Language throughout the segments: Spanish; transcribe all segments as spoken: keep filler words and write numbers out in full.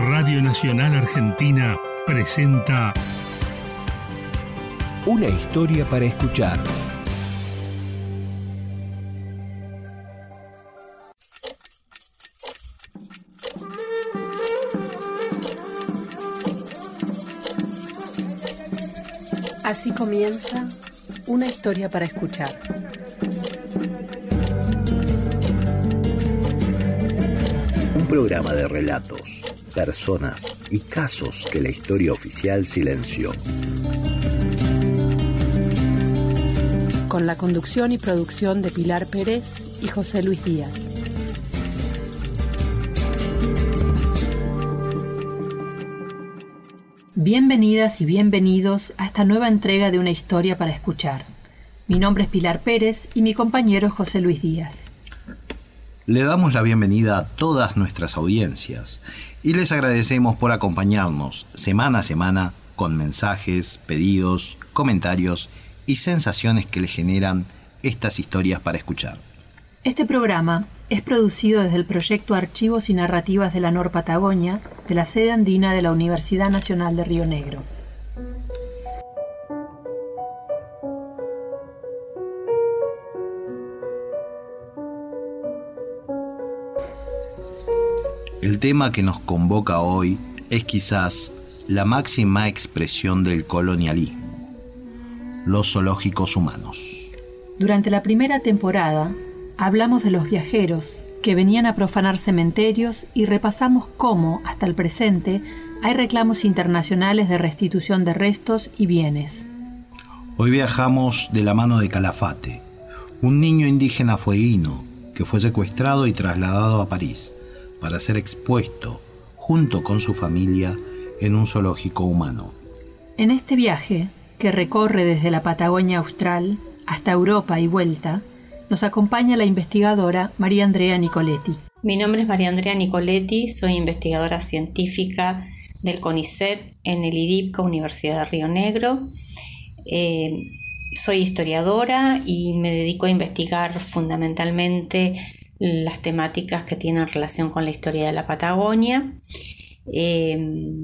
Radio Nacional Argentina presenta Una historia para escuchar. Así comienza Una historia para escuchar. Un programa de relatos, personas y casos que la historia oficial silenció. Con la conducción y producción de Pilar Pérez y José Luis Díaz. Bienvenidas y bienvenidos a esta nueva entrega de Una historia para escuchar. Mi nombre es Pilar Pérez y mi compañero es José Luis Díaz. Le damos la bienvenida a todas nuestras audiencias y les agradecemos por acompañarnos semana a semana con mensajes, pedidos, comentarios y sensaciones que le generan estas historias para escuchar. Este programa es producido desde el proyecto Archivos y Narrativas de la Nor Patagonia de la sede andina de la Universidad Nacional de Río Negro. El tema que nos convoca hoy es quizás la máxima expresión del colonialismo: los zoológicos humanos. Durante la primera temporada hablamos de los viajeros que venían a profanar cementerios y repasamos cómo, hasta el presente, hay reclamos internacionales de restitución de restos y bienes. Hoy viajamos de la mano de Calafate, un niño indígena fueguino que fue secuestrado y trasladado a París para ser expuesto, junto con su familia, en un zoológico humano. En este viaje, que recorre desde la Patagonia Austral hasta Europa y vuelta, nos acompaña la investigadora María Andrea Nicoletti. Mi nombre es María Andrea Nicoletti, soy investigadora científica del CONICET en el IDIPCA, Universidad de Río Negro. Eh, soy historiadora y me dedico a investigar fundamentalmente las temáticas que tienen relación con la historia de la Patagonia. Eh,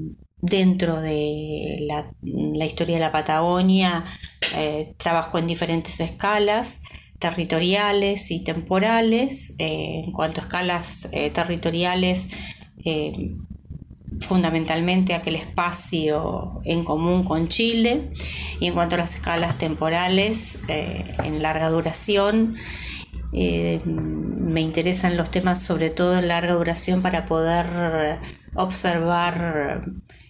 dentro de la, la historia de la Patagonia eh, trabajo en diferentes escalas territoriales y temporales. Eh, en cuanto a escalas eh, territoriales, eh, fundamentalmente aquel espacio en común con Chile, y en cuanto a las escalas temporales, eh, en larga duración, eh, me interesan los temas sobre todo en larga duración para poder observar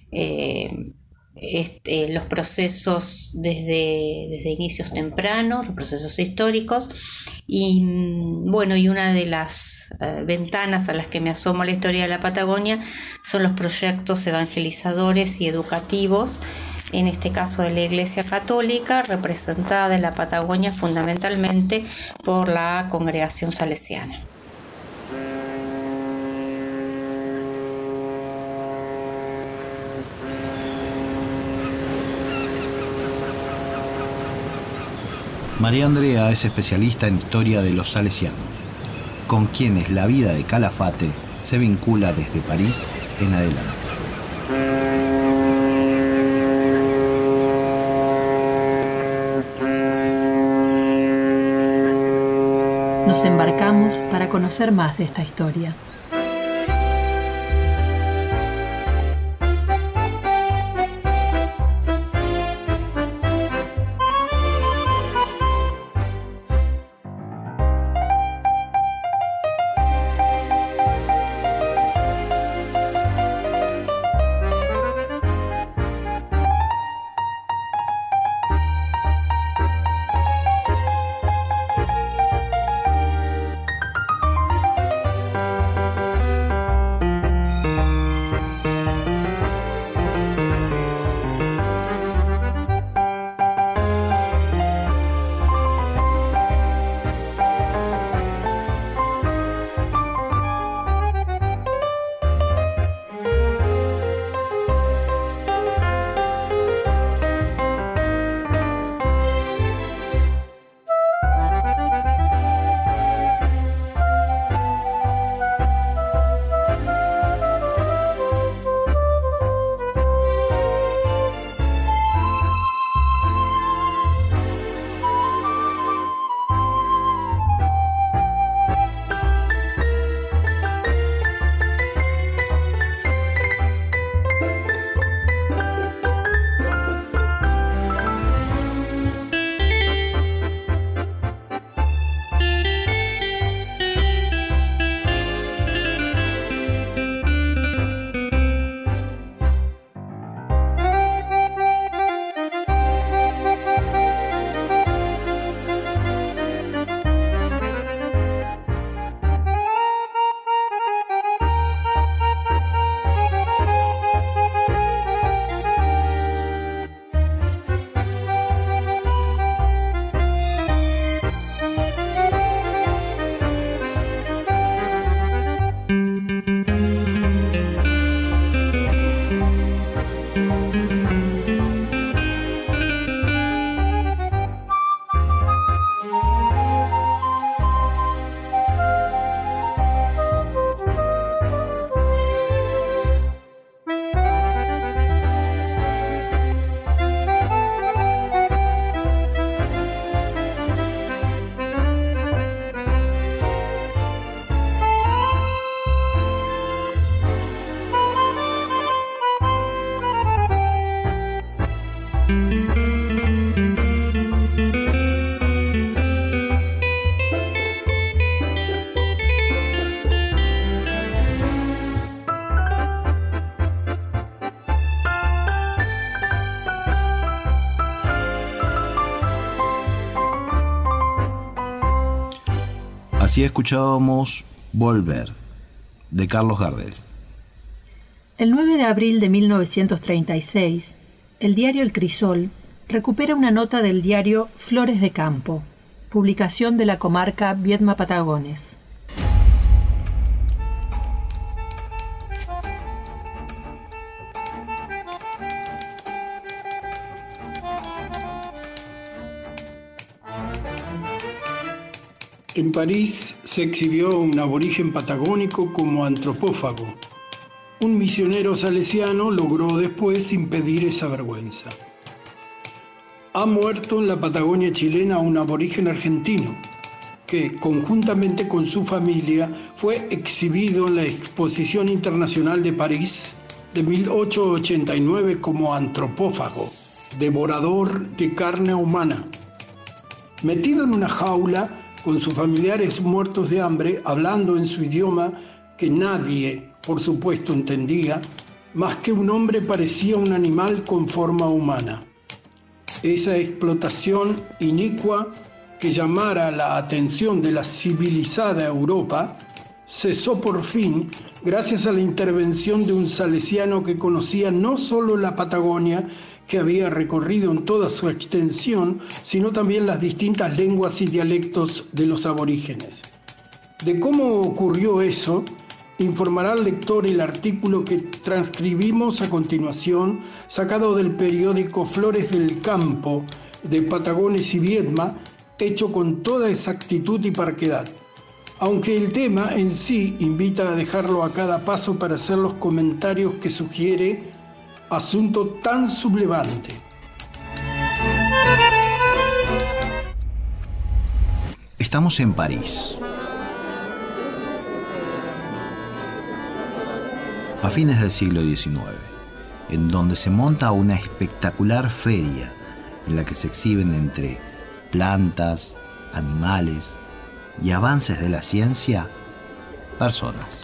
eh, Este, los procesos desde, desde inicios tempranos, los procesos históricos, y bueno, y una de las eh, ventanas a las que me asomo a la historia de la Patagonia son los proyectos evangelizadores y educativos, en este caso de la Iglesia Católica, representada en la Patagonia fundamentalmente por la Congregación Salesiana. María Andrea es especialista en historia de los salesianos, con quienes la vida de Calafate se vincula desde París en adelante. Nos embarcamos para conocer más de esta historia. Así escuchábamos Volver, de Carlos Gardel. El nueve de abril de mil novecientos treinta y seis, el diario El Crisol recupera una nota del diario Flores de Campo, publicación de la comarca Viedma-Patagones. En París se exhibió un aborigen patagónico como antropófago. Un misionero salesiano logró después impedir esa vergüenza. Ha muerto en la Patagonia chilena un aborigen argentino que, conjuntamente con su familia, fue exhibido en la Exposición Internacional de París de mil ochocientos ochenta y nueve como antropófago, devorador de carne humana. Metido en una jaula, con sus familiares muertos de hambre, hablando en su idioma que nadie, por supuesto, entendía, más que un hombre parecía un animal con forma humana. Esa explotación inicua que llamara la atención de la civilizada Europa cesó por fin gracias a la intervención de un salesiano que conocía no solo la Patagonia, que había recorrido en toda su extensión, sino también las distintas lenguas y dialectos de los aborígenes. De cómo ocurrió eso, informará al lector el artículo que transcribimos a continuación, sacado del periódico Flores del Campo de Patagones y Viedma, hecho con toda exactitud y parquedad. Aunque el tema en sí invita a dejarlo a cada paso para hacer los comentarios que sugiere, asunto tan sublevante. Estamos en París. A fines del siglo diecinueve, en donde se monta una espectacular feria en la que se exhiben entre plantas, animales y avances de la ciencia, personas.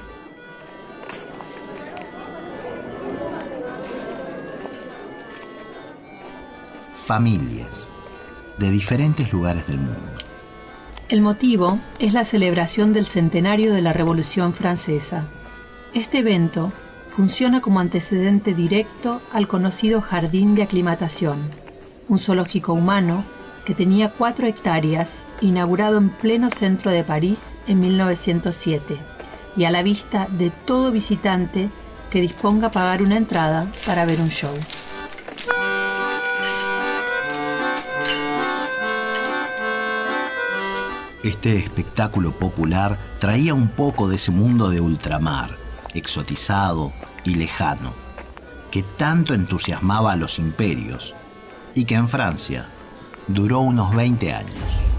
Familias de diferentes lugares del mundo. El motivo es la celebración del centenario de la Revolución Francesa. Este evento funciona como antecedente directo al conocido Jardín de Aclimatación, un zoológico humano que tenía cuatro hectáreas, inaugurado en pleno centro de París en mil novecientos siete, y a la vista de todo visitante que disponga pagar una entrada para ver un show. Este espectáculo popular traía un poco de ese mundo de ultramar, exotizado y lejano, que tanto entusiasmaba a los imperios y que en Francia duró unos veinte años.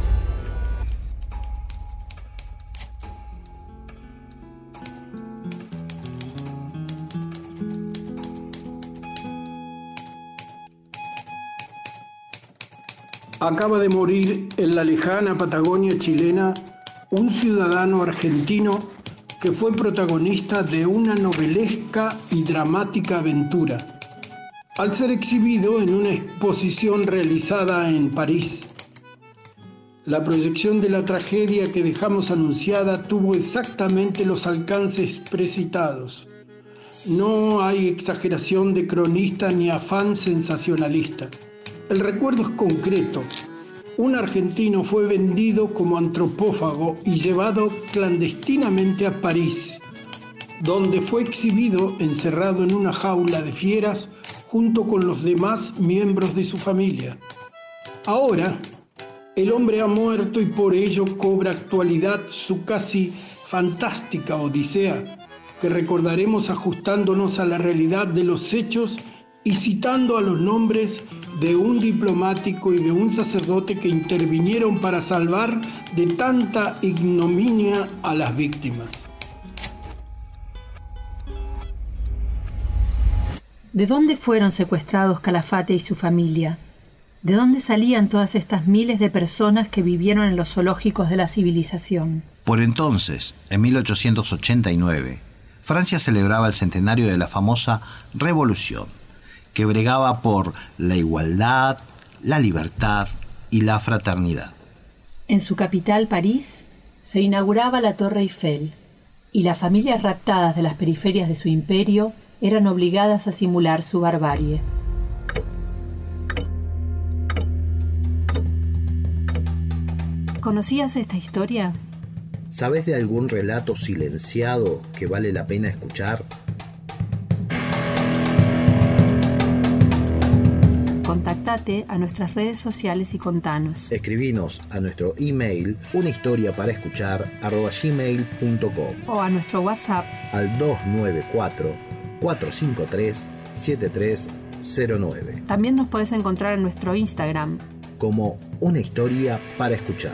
Acaba de morir en la lejana Patagonia chilena un ciudadano argentino que fue protagonista de una novelesca y dramática aventura, al ser exhibido en una exposición realizada en París. La proyección de la tragedia que dejamos anunciada tuvo exactamente los alcances precitados. No hay exageración de cronista ni afán sensacionalista. El recuerdo es concreto. Un argentino fue vendido como antropófago y llevado clandestinamente a París, donde fue exhibido encerrado en una jaula de fieras junto con los demás miembros de su familia. Ahora, el hombre ha muerto y por ello cobra actualidad su casi fantástica odisea, que recordaremos ajustándonos a la realidad de los hechos y citando a los nombres de un diplomático y de un sacerdote que intervinieron para salvar de tanta ignominia a las víctimas. ¿De dónde fueron secuestrados Calafate y su familia? ¿De dónde salían todas estas miles de personas que vivieron en los zoológicos de la civilización? Por entonces, en mil ochocientos ochenta y nueve, Francia celebraba el centenario de la famosa Revolución, que bregaba por la igualdad, la libertad y la fraternidad. En su capital, París, se inauguraba la Torre Eiffel, y las familias raptadas de las periferias de su imperio eran obligadas a simular su barbarie. ¿Conocías esta historia? ¿Sabes de algún relato silenciado que vale la pena escuchar? Contactate a nuestras redes sociales y contanos. Escribinos a nuestro email unahistoriaparaescuchar arroba gmail punto com o a nuestro WhatsApp al dos nueve cuatro, cuatro cinco tres, siete tres cero nueve. También nos puedes encontrar en nuestro Instagram como Una Historia para Escuchar.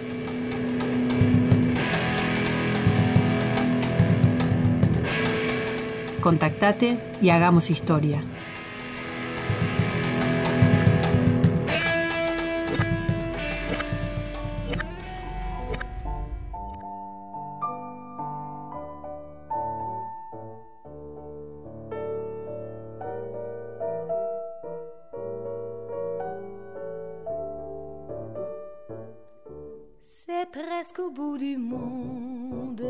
Contactate y hagamos historia. C'est presque au bout du monde,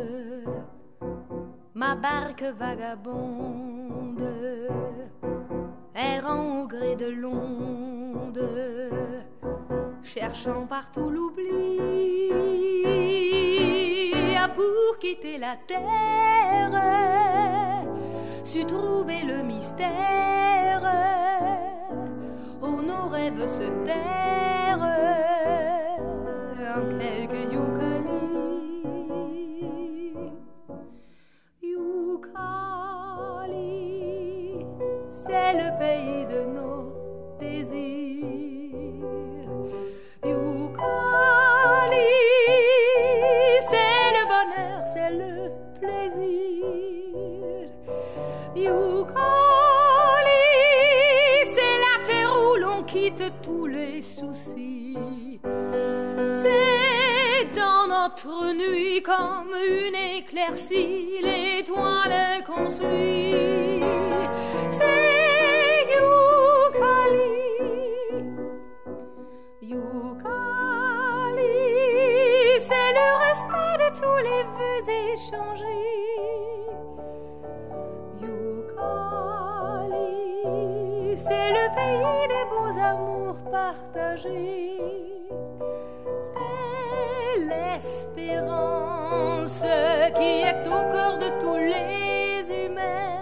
ma barque vagabonde, errant au gré de l'onde, cherchant partout l'oubli, a pour quitter la terre, su trouver le mystère, où nos rêves se tairent en quelques Youkali. Youkali, c'est le pays de nos désirs. Youkali, c'est le bonheur, c'est le plaisir. Youkali, c'est la terre où l'on quitte tous les soucis. C'est dans notre nuit comme une éclaircie, l'étoile qu'on suit. C'est Youkali, Youkali, c'est le respect de tous les vœux échangés. Youkali, c'est le pays des beaux amours partagés. C'est l'espérance qui est au cœur de tous les humains,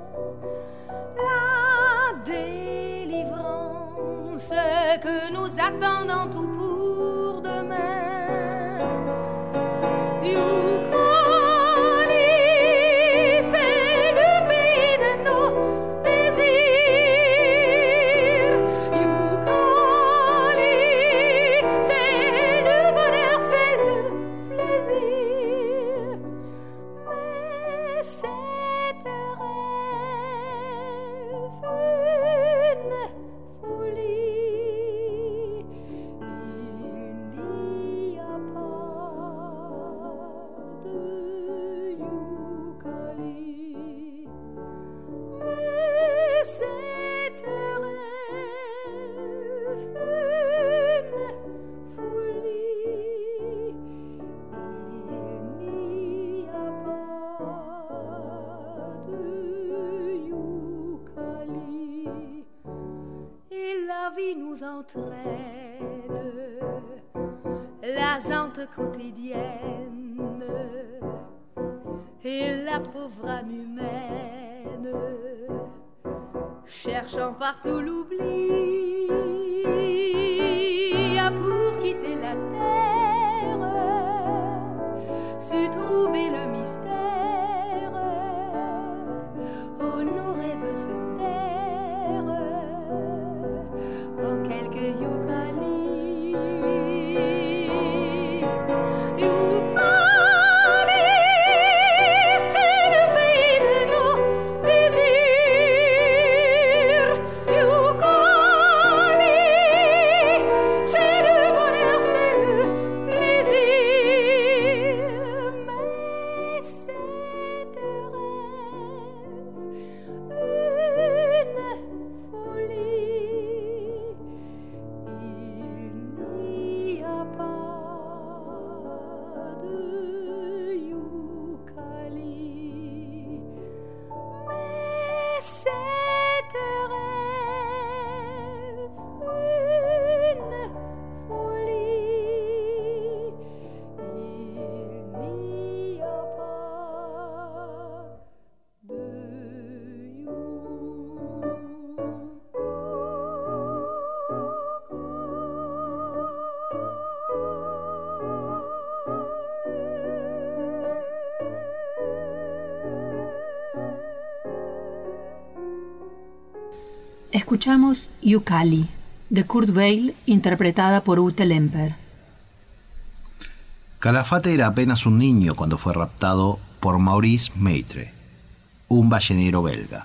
la délivrance que nous attendons tout pour demain. Youkali, c'est le pays de nos désirs. Youkali, c'est le bonheur, c'est le plaisir. Mais cette rêve, une folie, il n'y a pas de Youkali. Mais cette rêve, une folie, il n'y a pas de Youkali. Et la vie nous entraîne, la zante quotidienne et la pauvre âme humaine, cherchant partout l'oubli, a pour quitter la terre, su trouver le mystère, où nos rêves se tairent en quelques Youkali. Youkali, c'est le pays de nos désirs. Youkali, c'est le bonheur, c'est le plaisir. Mais Escuchamos Ucali, de Kurt Weill, interpretada por Ute Lemper. Calafate era apenas un niño cuando fue raptado por Maurice Maitre, un ballenero belga.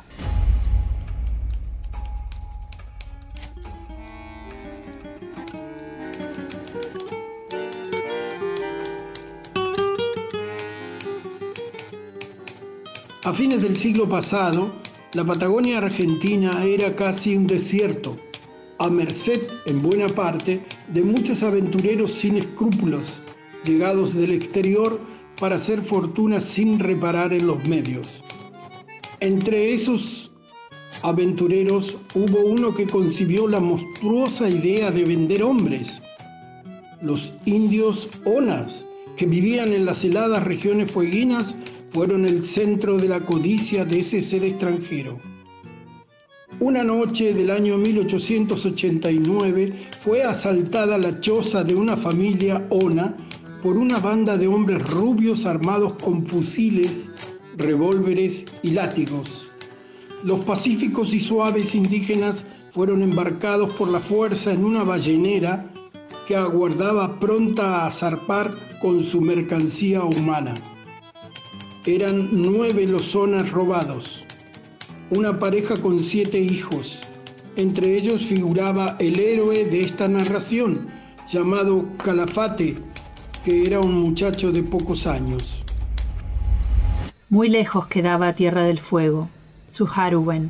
A fines del siglo pasado, la Patagonia argentina era casi un desierto, a merced, en buena parte, de muchos aventureros sin escrúpulos, llegados del exterior para hacer fortuna sin reparar en los medios. Entre esos aventureros hubo uno que concibió la monstruosa idea de vender hombres, los indios Onas, que vivían en las heladas regiones fueguinas, fueron el centro de la codicia de ese ser extranjero. Una noche del año mil ochocientos ochenta y nueve fue asaltada la choza de una familia Ona por una banda de hombres rubios armados con fusiles, revólveres y látigos. Los pacíficos y suaves indígenas fueron embarcados por la fuerza en una ballenera que aguardaba pronta a zarpar con su mercancía humana. Eran nueve los Onas robados, una pareja con siete hijos. Entre ellos figuraba el héroe de esta narración, llamado Calafate, que era un muchacho de pocos años. Muy lejos quedaba Tierra del Fuego, su Haruwen.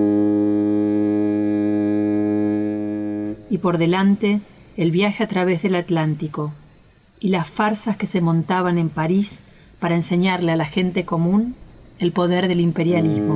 Y por delante, el viaje a través del Atlántico y las farsas que se montaban en París para enseñarle a la gente común el poder del imperialismo.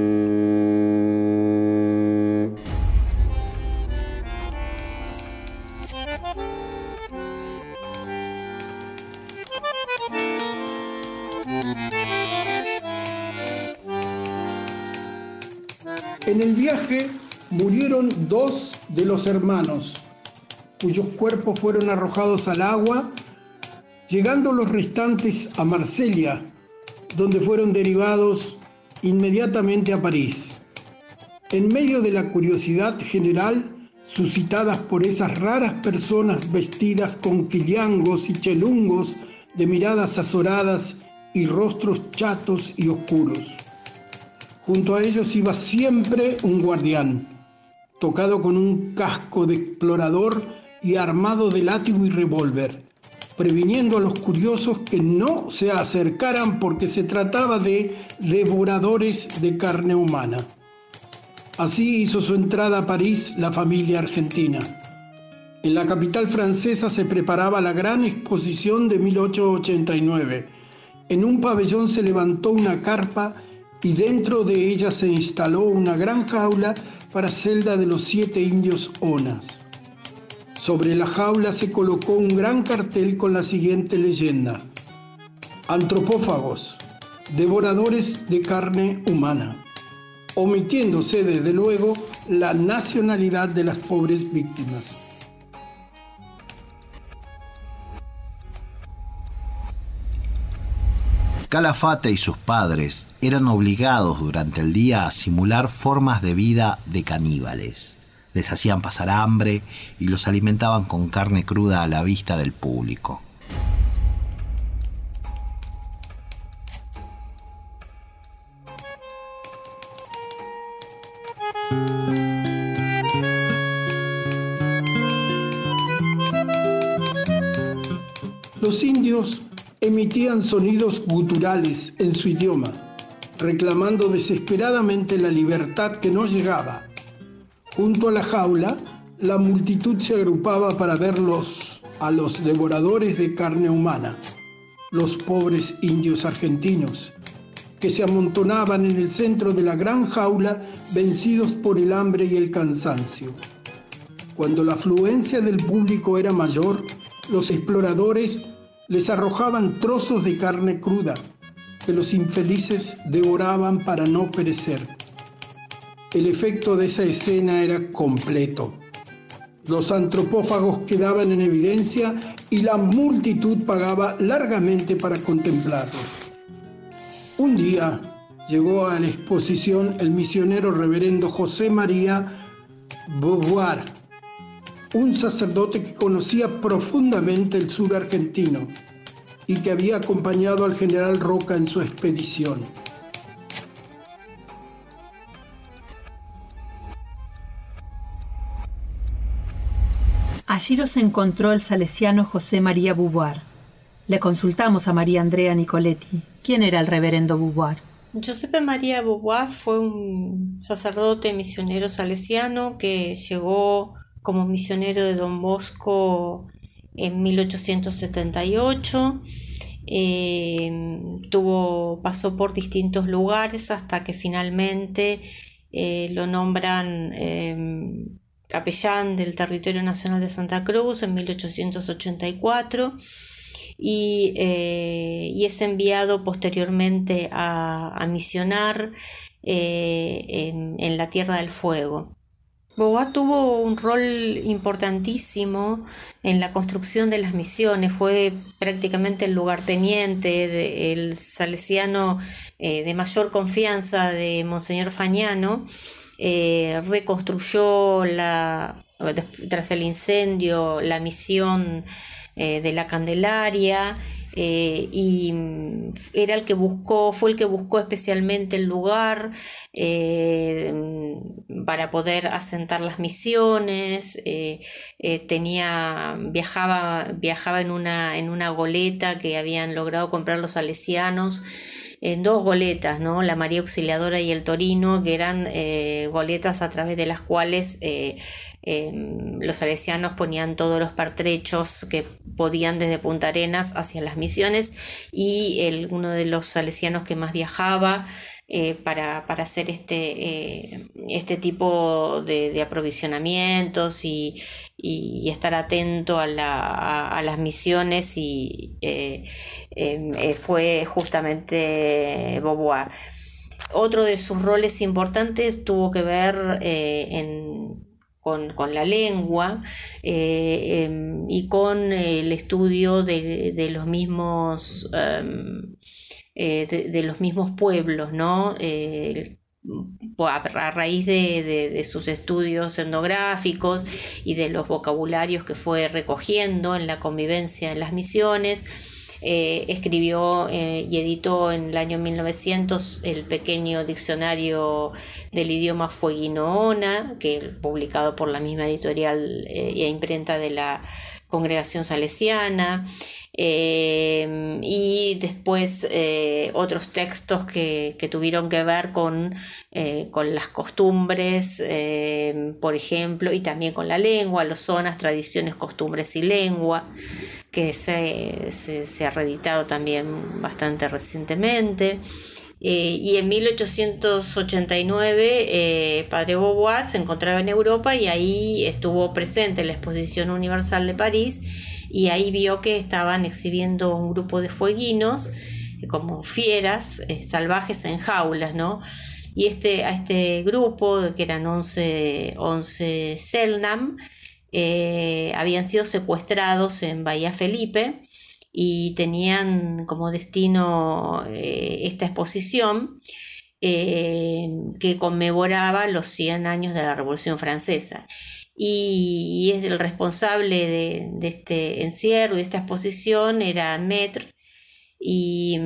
En el viaje murieron dos de los hermanos, cuyos cuerpos fueron arrojados al agua, llegando los restantes a Marsella, donde fueron derivados inmediatamente a París. En medio de la curiosidad general suscitadas por esas raras personas vestidas con quiliangos y chelungos, de miradas azoradas y rostros chatos y oscuros. Junto a ellos iba siempre un guardián, tocado con un casco de explorador y armado de látigo y revólver, previniendo a los curiosos que no se acercaran porque se trataba de devoradores de carne humana. Así hizo su entrada a París la familia argentina. En la capital francesa se preparaba la gran exposición de mil ochocientos ochenta y nueve. En un pabellón se levantó una carpa y dentro de ella se instaló una gran jaula para celda de los siete indios Onas. Sobre la jaula se colocó un gran cartel con la siguiente leyenda: antropófagos, devoradores de carne humana, omitiéndose desde luego la nacionalidad de las pobres víctimas. Calafate y sus padres eran obligados durante el día a simular formas de vida de caníbales. Les hacían pasar hambre y los alimentaban con carne cruda a la vista del público. Los indios emitían sonidos guturales en su idioma, reclamando desesperadamente la libertad que no llegaba. Junto a la jaula, la multitud se agrupaba para verlos a los devoradores de carne humana, los pobres indios argentinos, que se amontonaban en el centro de la gran jaula, vencidos por el hambre y el cansancio. Cuando la afluencia del público era mayor, los exploradores les arrojaban trozos de carne cruda, que los infelices devoraban para no perecer. El efecto de esa escena era completo. Los antropófagos quedaban en evidencia y la multitud pagaba largamente para contemplarlos. Un día, llegó a la exposición el misionero reverendo José María Beauvoir, un sacerdote que conocía profundamente el sur argentino y que había acompañado al general Roca en su expedición. Allí los encontró el salesiano José María Beauvoir. Le consultamos a María Andrea Nicoletti. ¿Quién era el reverendo Beauvoir? Giuseppe María Beauvoir fue un sacerdote misionero salesiano que llegó como misionero de Don Bosco en mil ochocientos setenta y ocho. Eh, tuvo, pasó por distintos lugares hasta que finalmente eh, lo nombran eh, capellán del Territorio Nacional de Santa Cruz en mil ochocientos ochenta y cuatro. Y, eh, y es enviado posteriormente a, a misionar eh, en, en la Tierra del Fuego. Beauvoir tuvo un rol importantísimo en la construcción de las misiones, fue prácticamente el lugarteniente, el salesiano eh, de mayor confianza de Monseñor Fagnano, eh, reconstruyó la, tras el incendio la misión eh, de la Candelaria. Eh, y era el que buscó, fue el que buscó especialmente el lugar eh, para poder asentar las misiones. Eh, eh, tenía, viajaba, viajaba en una, en una goleta que habían logrado comprar los salesianos, en dos goletas, ¿no? La María Auxiliadora y el Torino, que eran eh, goletas a través de las cuales eh, eh, los salesianos ponían todos los pertrechos que podían desde Punta Arenas hacia las misiones, y el, uno de los salesianos que más viajaba eh, para, para hacer este, eh, este tipo de, de aprovisionamientos y, y, y estar atento a, la, a, a las misiones, y eh, eh, fue justamente Beauvoir. Otro de sus roles importantes tuvo que ver eh, en Con, con la lengua eh, eh, y con el estudio de, de los mismos um, eh, de, de los mismos pueblos, ¿no? Eh, a raíz de, de, de sus estudios etnográficos y de los vocabularios que fue recogiendo en la convivencia en las misiones, Eh, escribió eh, y editó en el año mil novecientos el pequeño diccionario del idioma fueguinoona, que publicado por la misma editorial eh, e imprenta de la Congregación Salesiana, eh, y después eh, otros textos que, que tuvieron que ver con, eh, con las costumbres, eh, por ejemplo, y también con la lengua, los zonas, tradiciones, costumbres y lengua, que se, se, se ha reeditado también bastante recientemente. Eh, y en mil ochocientos ochenta y nueve eh, Padre Beauvoir se encontraba en Europa y ahí estuvo presente en la Exposición Universal de París, y ahí vio que estaban exhibiendo un grupo de fueguinos eh, como fieras eh, salvajes en jaulas, ¿no? Y este, a este grupo, que eran once, once Selknam, eh, habían sido secuestrados en Bahía Felipe y tenían como destino eh, esta exposición eh, que conmemoraba los cien años de la Revolución Francesa. Y, y es el responsable de, de este encierro y de esta exposición era Maître, y,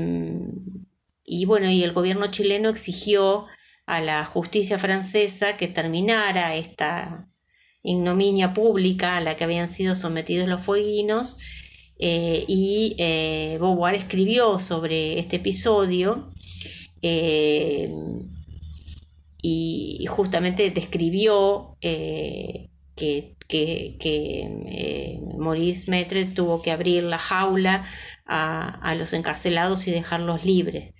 y bueno, y el gobierno chileno exigió a la justicia francesa que terminara esta ignominia pública a la que habían sido sometidos los fueguinos. Eh, y eh, Beauvoir escribió sobre este episodio eh, y justamente describió eh, que, que, que eh, Maurice Maître tuvo que abrir la jaula a, a los encarcelados y dejarlos libres.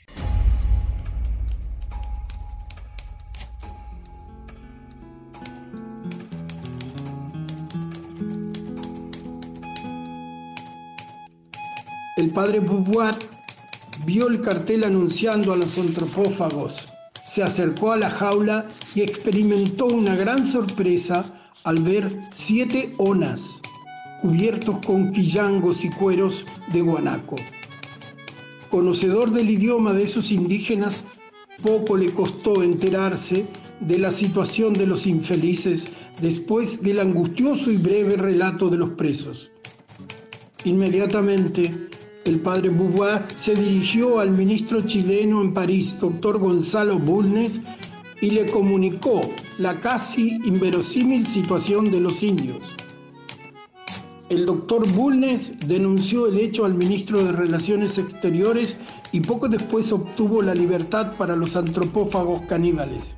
El padre Beauvoir vio el cartel anunciando a los antropófagos, se acercó a la jaula y experimentó una gran sorpresa al ver siete onas cubiertos con quillangos y cueros de guanaco. Conocedor del idioma de esos indígenas, poco le costó enterarse de la situación de los infelices después del angustioso y breve relato de los presos. Inmediatamente, el padre Beauvoir se dirigió al ministro chileno en París, doctor Gonzalo Bulnes, y le comunicó la casi inverosímil situación de los indios. El doctor Bulnes denunció el hecho al ministro de Relaciones Exteriores y poco después obtuvo la libertad para los antropófagos caníbales.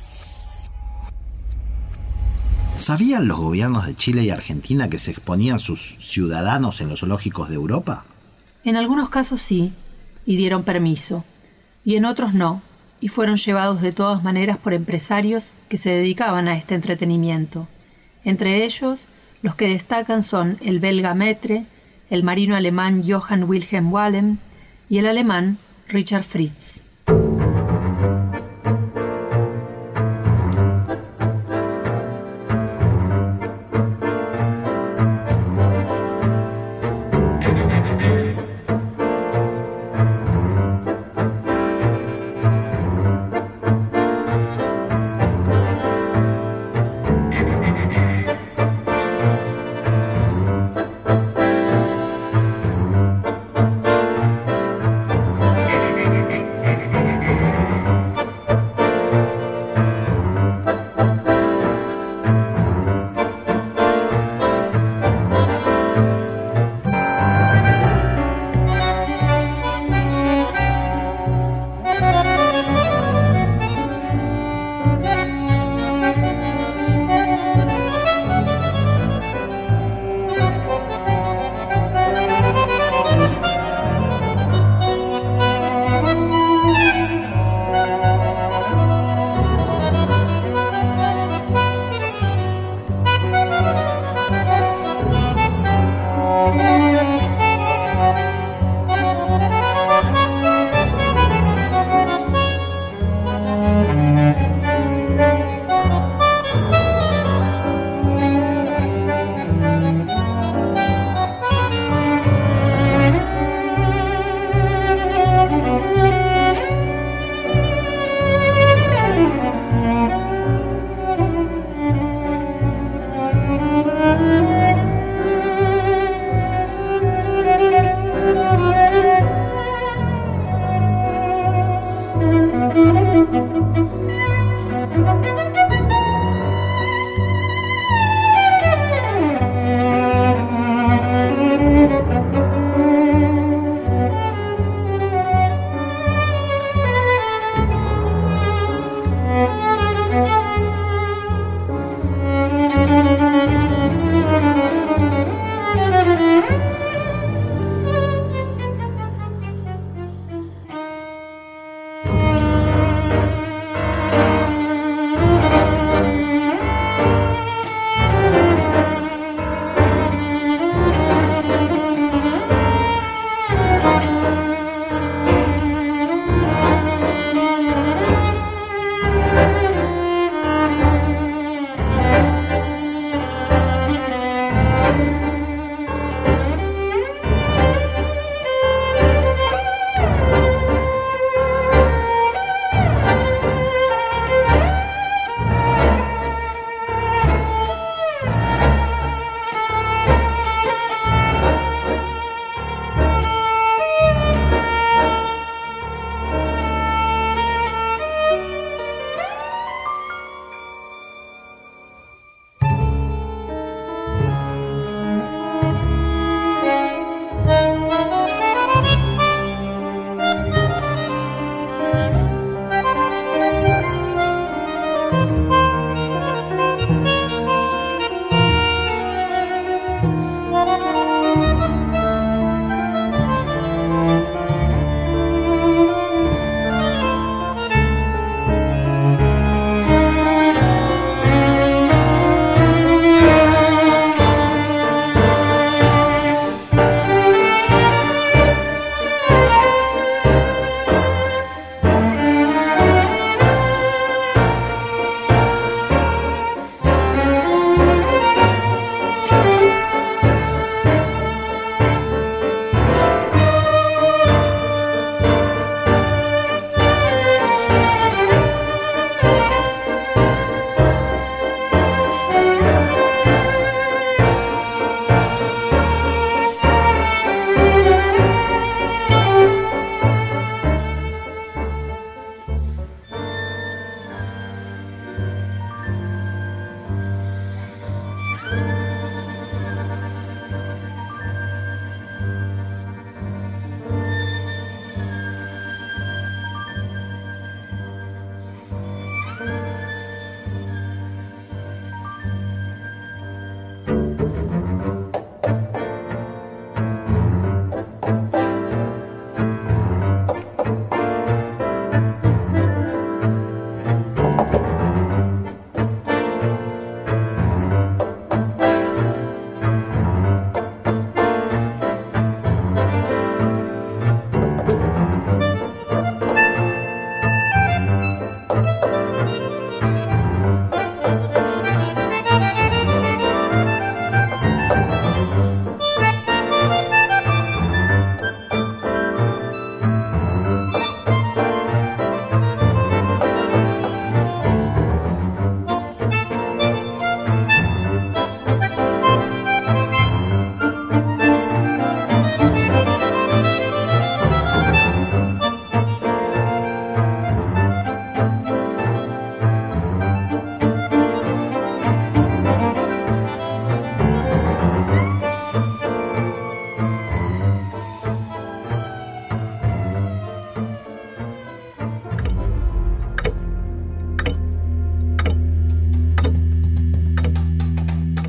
¿Sabían los gobiernos de Chile y Argentina que se exponían sus ciudadanos en los zoológicos de Europa? En algunos casos sí, y dieron permiso, y en otros no, y fueron llevados de todas maneras por empresarios que se dedicaban a este entretenimiento. Entre ellos, los que destacan son el belga Maitre, el marino alemán Johann Wilhelm Wallem y el alemán Richard Fritz.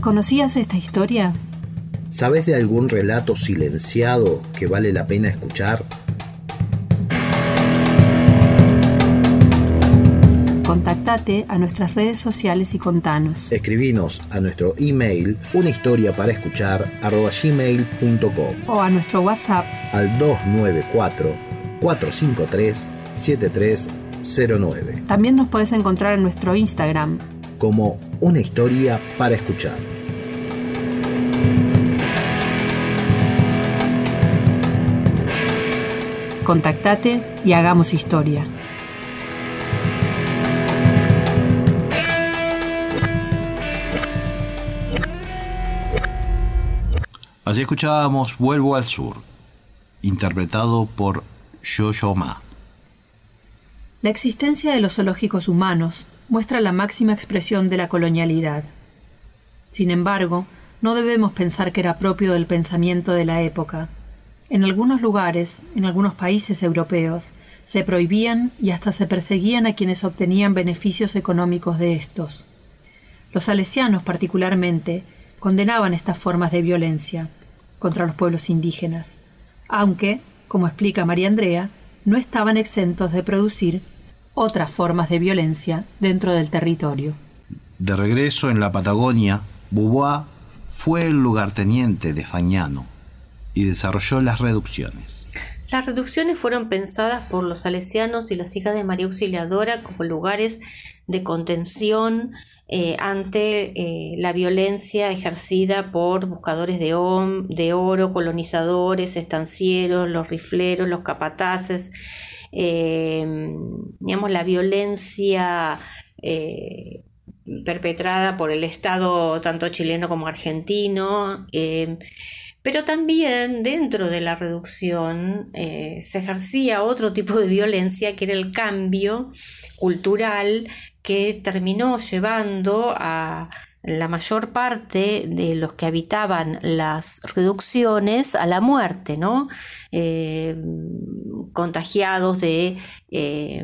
¿Conocías esta historia? ¿Sabes de algún relato silenciado que vale la pena escuchar? Contactate a nuestras redes sociales y contanos. Escribinos a nuestro email una historia para escuchar arroba gmail punto com o a nuestro WhatsApp al dos nueve cuatro, cuatro cinco tres, siete tres cero nueve. También nos puedes encontrar en nuestro Instagram como una historia para escuchar. Contactate y hagamos historia. Así escuchábamos Vuelvo al Sur, interpretado por Yo-Yo Ma. La existencia de los zoológicos humanos muestra la máxima expresión de la colonialidad. Sin embargo, no debemos pensar que era propio del pensamiento de la época. En algunos lugares, en algunos países europeos, se prohibían y hasta se perseguían a quienes obtenían beneficios económicos de estos. Los salesianos, particularmente, condenaban estas formas de violencia contra los pueblos indígenas, aunque, como explica María Andrea, no estaban exentos de producir otras formas de violencia dentro del territorio. De regreso en la Patagonia, Beauvoir fue el lugarteniente de Fagnano y desarrolló las reducciones. Las reducciones fueron pensadas por los salesianos y las hijas de María Auxiliadora como lugares de contención eh, ante eh, la violencia ejercida por buscadores de, om, de oro, colonizadores, estancieros, los rifleros, los capataces, eh, digamos la violencia eh, perpetrada por el Estado tanto chileno como argentino. Eh, Pero también dentro de la reducción eh, se ejercía otro tipo de violencia, que era el cambio cultural que terminó llevando a la mayor parte de los que habitaban las reducciones a la muerte, ¿no? Eh, contagiados de eh,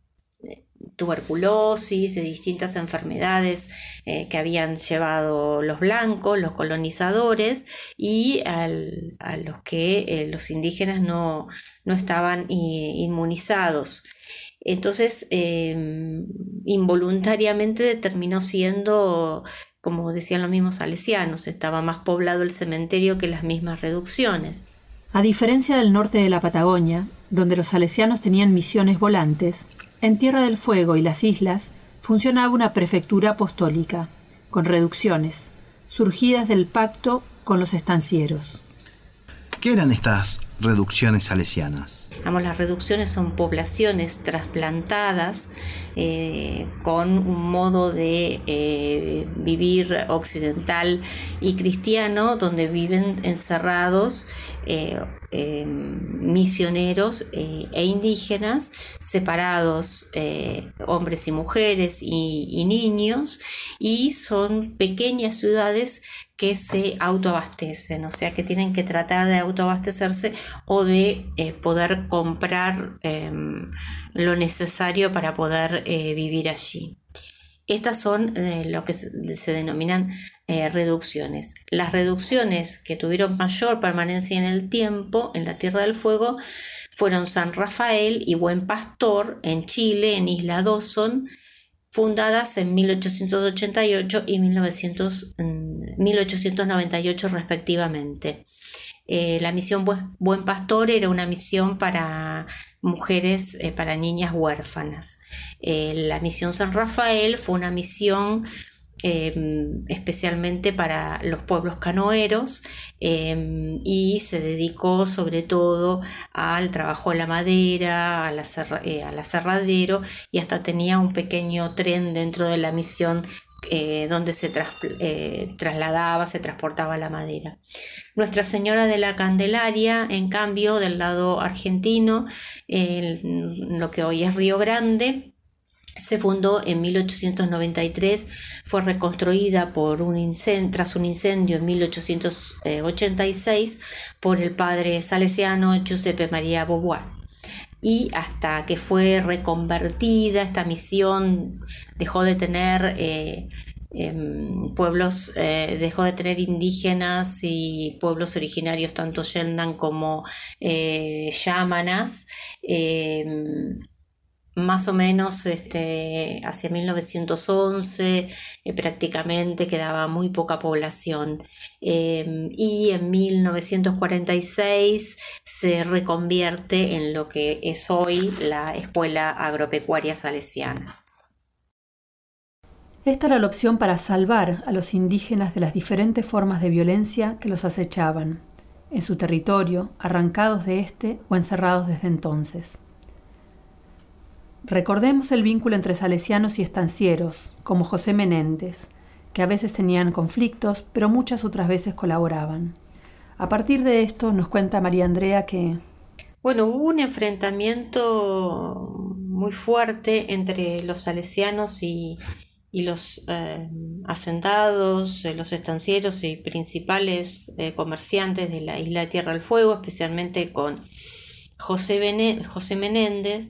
tuberculosis, de distintas enfermedades eh, que habían llevado los blancos, los colonizadores, y al, a los que eh, los indígenas no, no estaban i, inmunizados. Entonces, eh, involuntariamente terminó siendo, como decían los mismos salesianos, estaba más poblado el cementerio que las mismas reducciones. A diferencia del norte de la Patagonia, donde los salesianos tenían misiones volantes, en Tierra del Fuego y las islas funcionaba una prefectura apostólica, con reducciones, surgidas del pacto con los estancieros. ¿Qué eran estas reducciones salesianas? Vamos, las reducciones son poblaciones trasplantadas eh, con un modo de eh, vivir occidental y cristiano, donde viven encerrados eh, eh, misioneros eh, e indígenas, separados eh, hombres y mujeres y, y niños, y son pequeñas ciudades que se autoabastecen, o sea que tienen que tratar de autoabastecerse o de eh, poder comprar eh, lo necesario para poder eh, vivir allí. Estas son eh, lo que se, se denominan eh, reducciones. Las reducciones que tuvieron mayor permanencia en el tiempo en la Tierra del Fuego fueron San Rafael y Buen Pastor en Chile, en Isla Dawson, fundadas en mil ochocientos ochenta y ocho y mil ochocientos noventa y ocho respectivamente. Eh, la misión Buen Pastor era una misión para mujeres, eh, para niñas huérfanas. Eh, la misión San Rafael fue una misión eh, especialmente para los pueblos canoeros eh, y se dedicó sobre todo al trabajo de la madera, a la serra, eh, al aserradero, y hasta tenía un pequeño tren dentro de la misión Eh, donde se tras, eh, trasladaba, se transportaba la madera. Nuestra Señora de la Candelaria, en cambio, del lado argentino, eh, lo que hoy es Río Grande, se fundó en mil ochocientos noventa y tres, fue reconstruida por un incendio, tras un incendio en mil ochocientos ochenta y seis por el padre salesiano Giuseppe Maria Beauvoir. Y hasta que fue reconvertida, esta misión dejó de tener eh, eh, pueblos, eh, dejó de tener indígenas y pueblos originarios, tanto Sheldan como eh, Yámanas, eh, más o menos este, hacia mil novecientos once, eh, prácticamente quedaba muy poca población, eh, y en mil novecientos cuarenta y seis se reconvierte en lo que es hoy la Escuela Agropecuaria Salesiana. Esta era la opción para salvar a los indígenas de las diferentes formas de violencia que los acechaban, en su territorio, arrancados de este o encerrados desde entonces. Recordemos el vínculo entre salesianos y estancieros, como José Menéndez, que a veces tenían conflictos, pero muchas otras veces colaboraban. A partir de esto nos cuenta María Andrea que... Bueno, hubo un enfrentamiento muy fuerte entre los salesianos y, y los eh, asentados, eh, los estancieros y principales eh, comerciantes de la isla de Tierra del Fuego, especialmente con José, Bené- José Menéndez,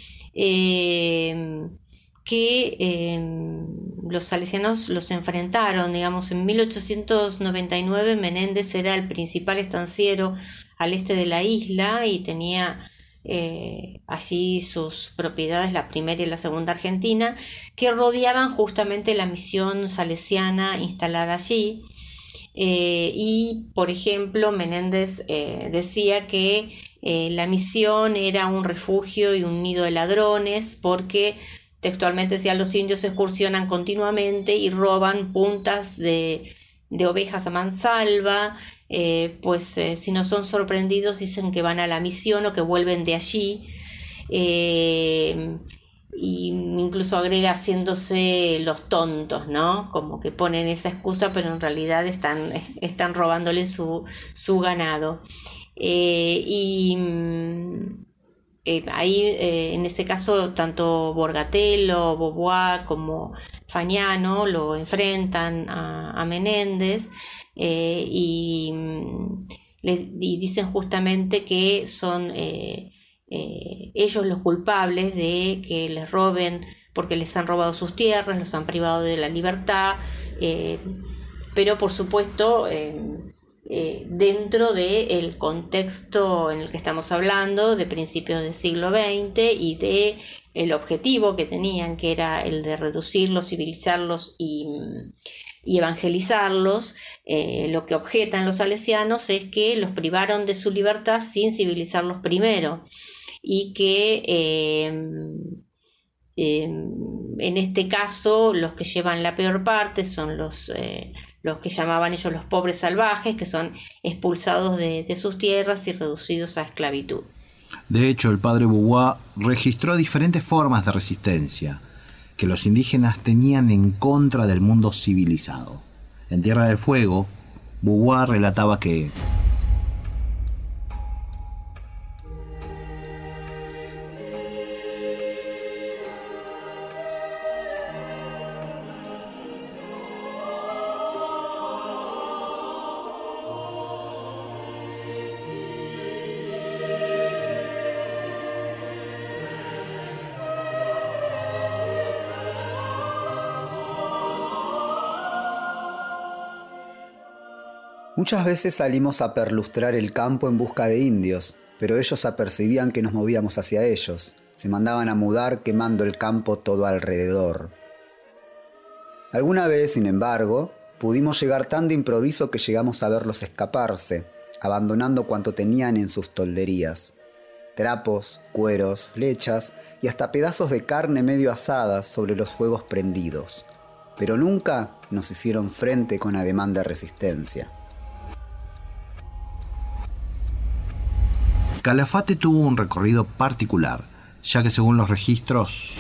Eh, que eh, los salesianos los enfrentaron, digamos, en mil ochocientos noventa y nueve Menéndez era el principal estanciero al este de la isla y tenía eh, allí sus propiedades, la primera y la segunda Argentina, que rodeaban justamente la misión salesiana instalada allí. Eh, y, por ejemplo, Menéndez eh, decía que eh, la misión era un refugio y un nido de ladrones, porque textualmente decía: los indios excursionan continuamente y roban puntas de, de ovejas a mansalva, eh, pues eh, si no son sorprendidos dicen que van a la misión o que vuelven de allí. Eh, y incluso agrega haciéndose los tontos, ¿no? Como que ponen esa excusa, pero en realidad están, están robándole su, su ganado. Eh, y eh, ahí, eh, en ese caso, tanto Borgatello, Beauvoir como Fagnano lo enfrentan a, a Menéndez, eh, y, le, y dicen justamente que son... Eh, Eh, ellos los culpables de que les roben, porque les han robado sus tierras, los han privado de la libertad, eh, pero por supuesto eh, eh, dentro del contexto en el que estamos hablando, de principios del siglo veinte, y de el objetivo que tenían, que era el de reducirlos, civilizarlos y, y evangelizarlos. Eh, lo que objetan los salesianos es que los privaron de su libertad sin civilizarlos primero, y que eh, eh, en este caso los que llevan la peor parte son los, eh, los que llamaban ellos los pobres salvajes, que son expulsados de, de sus tierras y reducidos a esclavitud. De hecho, el padre Beauvoir registró diferentes formas de resistencia que los indígenas tenían en contra del mundo civilizado. En Tierra del Fuego, Beauvoir relataba que muchas veces salimos a perlustrar el campo en busca de indios, pero ellos apercibían que nos movíamos hacia ellos. Se mandaban a mudar quemando el campo todo alrededor. Alguna vez, sin embargo, pudimos llegar tan de improviso que llegamos a verlos escaparse, abandonando cuanto tenían en sus tolderías. Trapos, cueros, flechas y hasta pedazos de carne medio asadas sobre los fuegos prendidos. Pero nunca nos hicieron frente con ademán de resistencia. Calafate tuvo un recorrido particular, ya que según los registros...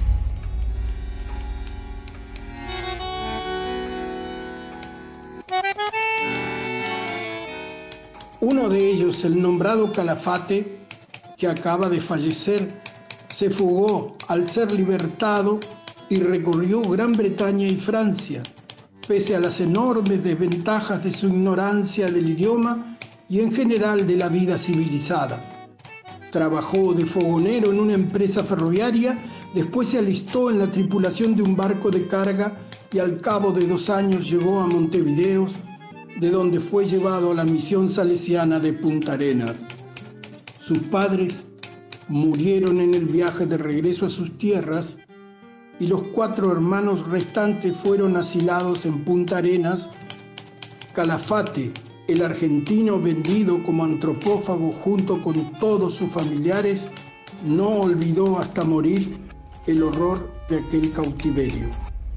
Uno de ellos, el nombrado Calafate, que acaba de fallecer, se fugó al ser libertado y recorrió Gran Bretaña y Francia, pese a las enormes desventajas de su ignorancia del idioma y en general de la vida civilizada. Trabajó de fogonero en una empresa ferroviaria, después se alistó en la tripulación de un barco de carga y al cabo de dos años llegó a Montevideo, de donde fue llevado a la misión salesiana de Punta Arenas. Sus padres murieron en el viaje de regreso a sus tierras y los cuatro hermanos restantes fueron asilados en Punta Arenas. Calafate, el argentino vendido como antropófago junto con todos sus familiares, no olvidó hasta morir el horror de aquel cautiverio.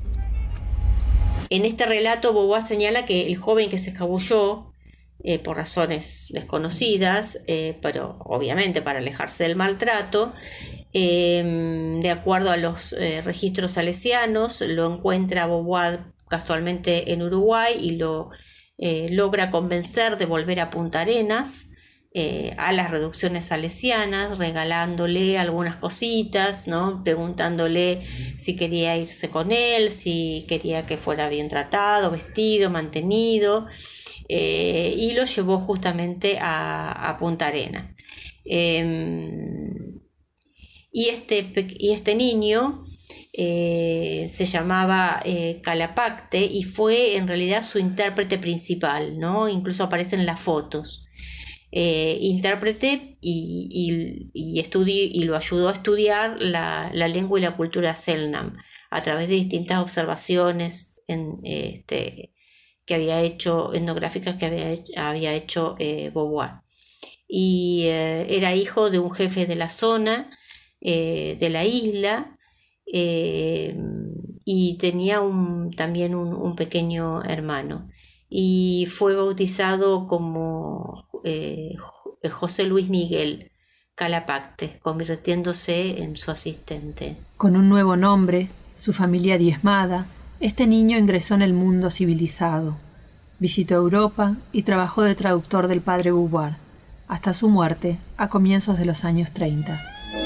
En este relato, Beauvoir señala que el joven que se escabulló, eh, por razones desconocidas, eh, pero obviamente para alejarse del maltrato, eh, de acuerdo a los eh, registros salesianos, lo encuentra Beauvoir casualmente en Uruguay y lo eh, logra convencer de volver a Punta Arenas, Eh, a las reducciones salesianas, regalándole algunas cositas, ¿no? Preguntándole si quería irse con él, si quería que fuera bien tratado, vestido, mantenido, eh, y lo llevó justamente a, a Punta Arenas. Eh, y, este, y este niño eh, se llamaba eh, Calapacte y fue en realidad su intérprete principal, ¿no? Incluso aparece en las fotos. Eh, intérprete y, y, y, estudi- y lo ayudó a estudiar la, la lengua y la cultura Selknam a través de distintas observaciones en, este, que había hecho, etnográficas que había hecho, había hecho eh, Beauvoir. Y eh, era hijo de un jefe de la zona, eh, de la isla, eh, y tenía un, también un, un pequeño hermano. Y fue bautizado como eh, José Luis Miguel Calapacte, convirtiéndose en su asistente. Con un nuevo nombre, su familia diezmada, este niño ingresó en el mundo civilizado. Visitó Europa y trabajó de traductor del padre Beauvoir, hasta su muerte a comienzos de los años treinta.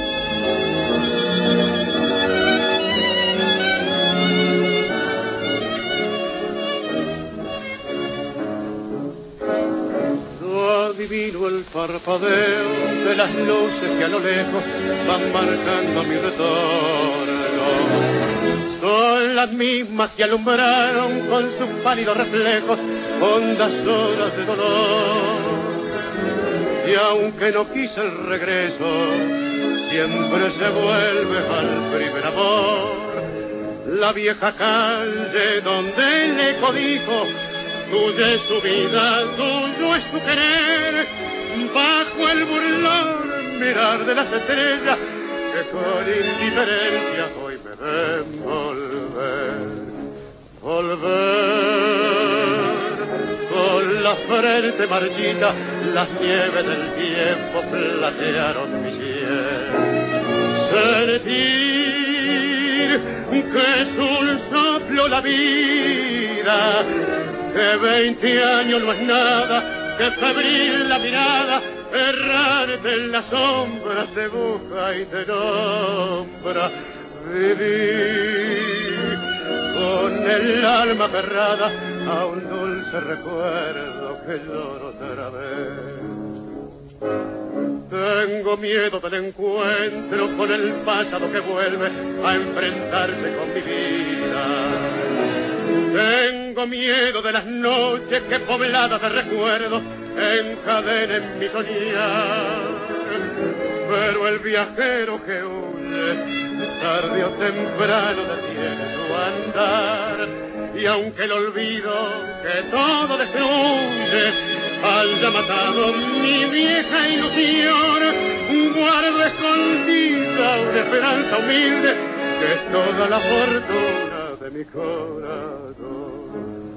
Adivino el parpadeo de las luces que a lo lejos van marcando mi retorno. Son las mismas que alumbraron con sus pálidos reflejos hondas horas de dolor. Y aunque no quise el regreso, siempre se vuelve al primer amor. La vieja calle donde el eco dijo: tuya es su vida, tuyo es su querer, bajo el burlón mirar de las estrellas que con indiferencia hoy me ven volver. Volver con la frente marchita, las nieves del tiempo platearon mi piel. Sentir que es un soplo la vida, que veinte años no es nada, que febril la mirada, errarte en la sombra te busca y te nombra. Vivir con el alma aferrada a un dulce recuerdo que lloro otra vez. Tengo miedo del encuentro con el pasado que vuelve a enfrentarse con mi vida. Tengo miedo de las noches que pobladas de recuerdos encadenen mi soñar. Pero el viajero que huye, tarde o temprano detiene su andar. Y aunque el olvido que todo destruye haya matado mi vieja ilusión, guardo escondida una esperanza humilde que es toda la fortuna de mi corazón.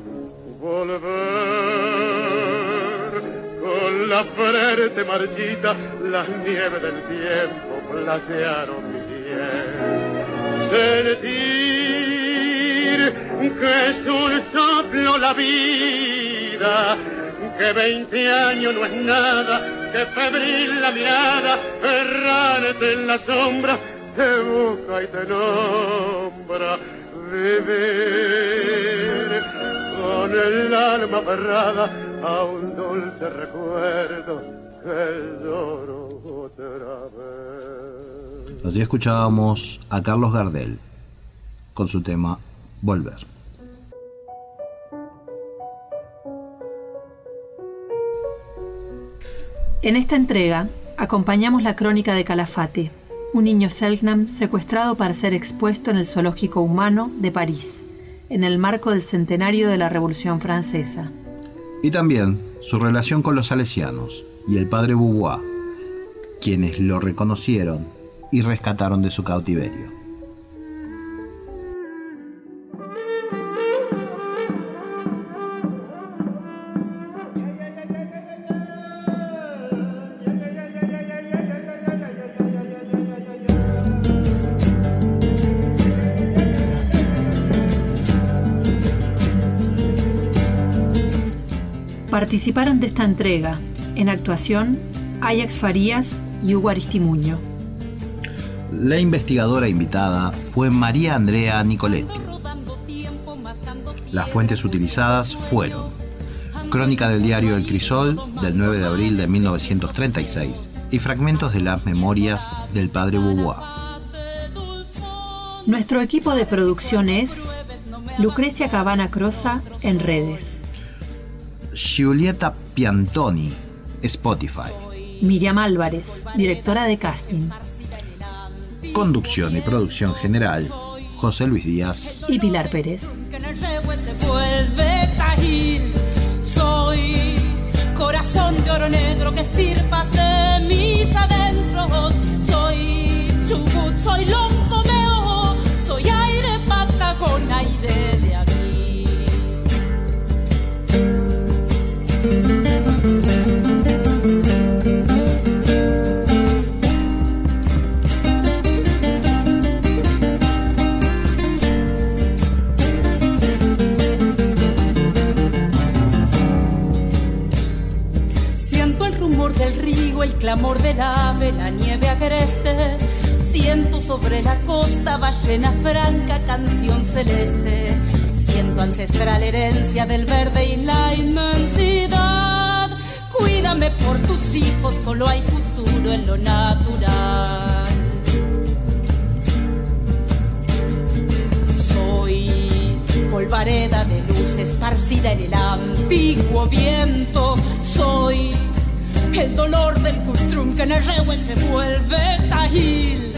Volver con la frente marchita, las nieves del tiempo platearon mi piel. Sentir que es un soplo la vida, que veinte años no es nada, que febril la mirada, errante en la sombra, te busca y te nombra. Vivir con el alma aferrada a un dulce recuerdo que lloro otra vez. Así escuchábamos a Carlos Gardel con su tema Volver. En esta entrega acompañamos la crónica de Calafate, un niño Selknam secuestrado para ser expuesto en el Zoológico Humano de París, en el marco del centenario de la Revolución Francesa. Y también su relación con los salesianos y el padre Beauvoir, quienes lo reconocieron y rescataron de su cautiverio. Participaron de esta entrega, en actuación, Áyax Farías y Hugo Aristimuño. La investigadora invitada fue María Andrea Nicoletti. Las fuentes utilizadas fueron Crónica del diario El Crisol, del nueve de abril de mil novecientos treinta y seis, y fragmentos de las memorias del padre Beauvoir. Nuestro equipo de producción es Lucrecia Cabana Crosa en redes, Giulietta Piantoni, Spotify. Miriam Álvarez, directora de casting. Conducción y producción general, José Luis Díaz y Pilar Pérez. Soy corazón de oro negro que estirpas de mis adentros. Soy Chubut, soy Loncomeo, soy aire Patagón, aire de aquí. Del río, el clamor del ave, la nieve agreste. Siento sobre la costa ballena franca, canción celeste. Siento ancestral herencia del verde y la inmensidad. Cuídame por tus hijos, solo hay futuro en lo natural. Soy polvareda de luz esparcida en el antiguo viento. Soy el dolor del Cultrún que en el Rehue se vuelve Tajil.